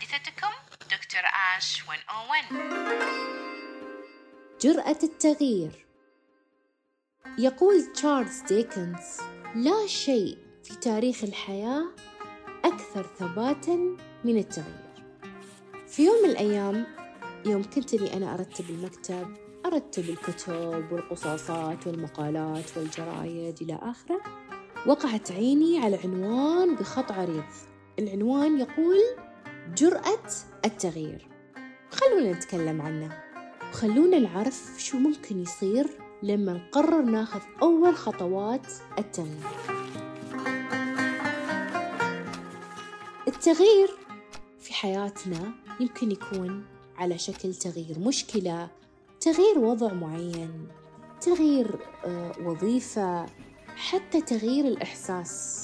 محدثتكم دكتور آش 101. جرأة التغيير. يقول تشارلز ديكنز: لا شيء في تاريخ الحياة أكثر ثباتاً من التغيير. في يوم من الأيام، يوم كنت أنا أرتب المكتب، أرتب الكتب والقصاصات والمقالات والجرايد إلى آخره، وقعت عيني على عنوان بخط عريض. العنوان يقول: جرأة التغيير. خلونا نتكلم عنه، وخلونا نعرف شو ممكن يصير لما نقرر ناخذ أول خطوات التغيير. التغيير في حياتنا يمكن يكون على شكل تغيير مشكلة، تغيير وضع معين، تغيير وظيفة، حتى تغيير الإحساس.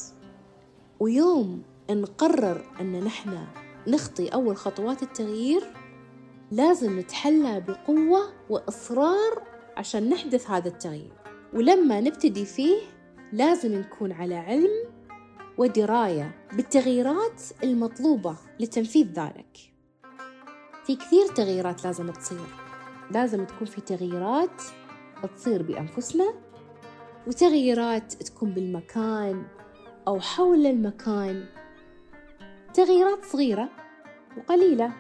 ويوم نقرر أن نحن نخطي أول خطوات التغيير، لازم نتحلى بقوة وإصرار عشان نحدث هذا التغيير. ولما نبتدي فيه لازم نكون على علم ودراية بالتغييرات المطلوبة لتنفيذ ذلك. في كثير تغييرات لازم تصير، لازم تكون في تغييرات تصير بأنفسنا، وتغييرات تكون بالمكان أو حول المكان، تغييرات صغيرة وقليلة،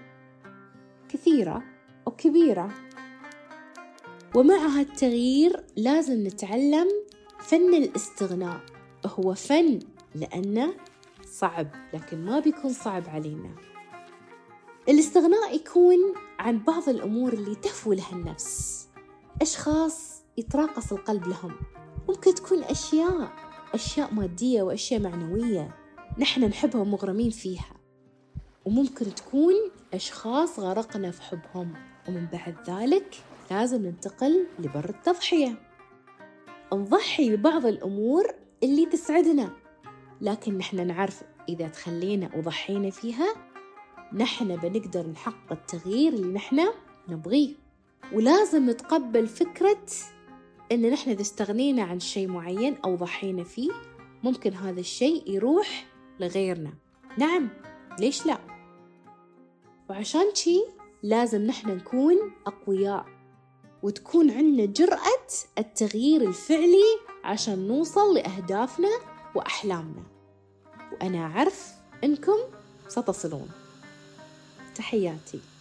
كثيرة أو كبيرة. ومع هالتغيير لازم نتعلم فن الاستغناء. هو فن لأنه صعب، لكن ما بيكون صعب علينا. الاستغناء يكون عن بعض الأمور اللي تهفو لها النفس، أشخاص يتراقص القلب لهم. ممكن تكون أشياء مادية وأشياء معنوية نحن نحبها ومغرمين فيها، وممكن تكون أشخاص غرقنا في حبهم. ومن بعد ذلك لازم ننتقل لبر التضحية، نضحي ببعض الأمور اللي تسعدنا، لكن نحن نعرف إذا تخلينا وضحينا فيها نحن بنقدر نحقق التغيير اللي نحن نبغيه. ولازم نتقبل فكرة إن نحن إذا استغنينا عن شيء معين أو ضحينا فيه، ممكن هذا الشيء يروح لغيرنا. نعم، ليش لا؟ وعشان شي لازم نحن نكون أقوياء، وتكون عندنا جرأة التغيير الفعلي عشان نوصل لأهدافنا وأحلامنا. وأنا أعرف إنكم ستصلون. تحياتي.